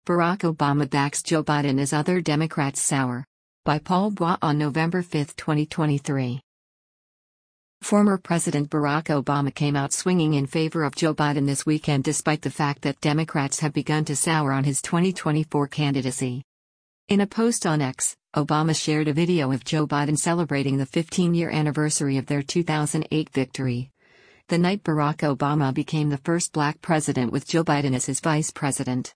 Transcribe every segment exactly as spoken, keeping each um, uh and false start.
Barack Obama backs Joe Biden as other Democrats sour. By Paul Bois on November fifth, twenty twenty-three. Former President Barack Obama came out swinging in favor of Joe Biden this weekend despite the fact that Democrats have begun to sour on his twenty twenty-four candidacy. In a post on X, Obama shared a video of Joe Biden celebrating the fifteen-year anniversary of their two thousand eight victory, the night Barack Obama became the first black president with Joe Biden as his vice president.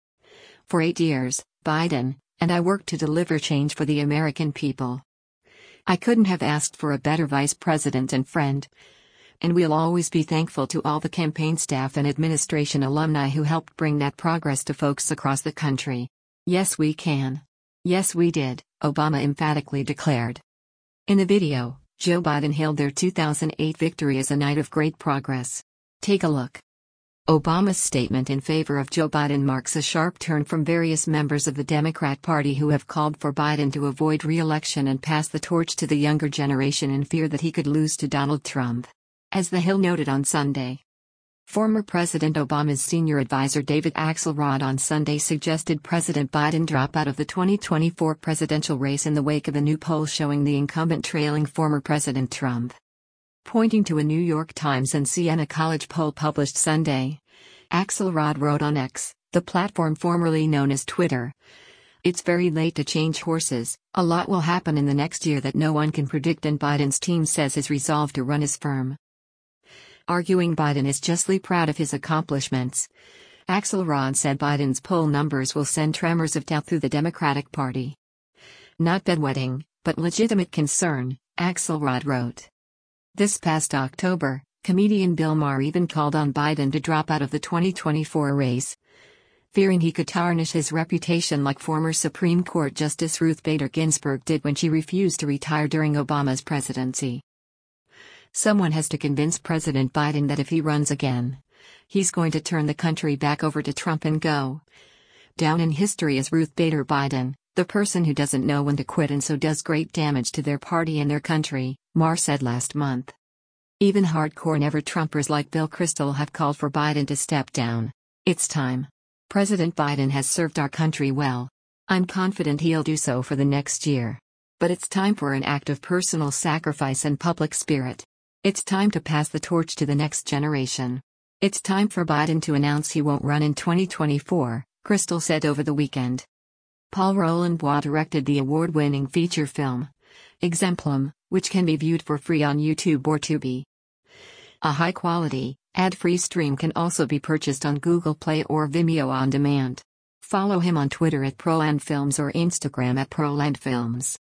For eight years, Biden and I worked to deliver change for the American people. I couldn't have asked for a better vice president and friend. And we'll always be thankful to all the campaign staff and administration alumni who helped bring that progress to folks across the country. Yes, we can. Yes, we did, Obama emphatically declared. In the video, Joe Biden hailed their two thousand eight victory as a night of great progress. Take a look. Obama's statement in favor of Joe Biden marks a sharp turn from various members of the Democrat Party who have called for Biden to avoid re-election and pass the torch to the younger generation in fear that he could lose to Donald Trump. As The Hill noted on Sunday, former President Obama's senior advisor David Axelrod on Sunday suggested President Biden drop out of the twenty twenty-four presidential race in the wake of a new poll showing the incumbent trailing former President Trump. Pointing to a New York Times and Siena College poll published Sunday, Axelrod wrote on X, the platform formerly known as Twitter, "It's very late to change horses. A lot will happen in the next year that no one can predict, and Biden's team says his resolve to run is firm." Arguing Biden is justly proud of his accomplishments, Axelrod said Biden's poll numbers will send tremors of doubt through the Democratic Party. "Not bedwetting, but legitimate concern," Axelrod wrote. This past October, comedian Bill Maher even called on Biden to drop out of the twenty twenty-four race, fearing he could tarnish his reputation like former Supreme Court Justice Ruth Bader Ginsburg did when she refused to retire during Obama's presidency. Someone has to convince President Biden that if he runs again, he's going to turn the country back over to Trump and go down in history as Ruth Bader Biden, the person who doesn't know when to quit and so does great damage to their party and their country, Maher said last month. Even hardcore never-Trumpers like Bill Kristol have called for Biden to step down. It's time. President Biden has served our country well. I'm confident he'll do so for the next year. But it's time for an act of personal sacrifice and public spirit. It's time to pass the torch to the next generation. It's time for Biden to announce he won't run in twenty twenty-four, Kristol said over the weekend. Paul Roland Bois directed the award-winning feature film, Exemplum, which can be viewed for free on YouTube or Tubi. A high-quality, ad-free stream can also be purchased on Google Play or Vimeo on demand. Follow him on Twitter at ProlandFilms or Instagram at ProlandFilms.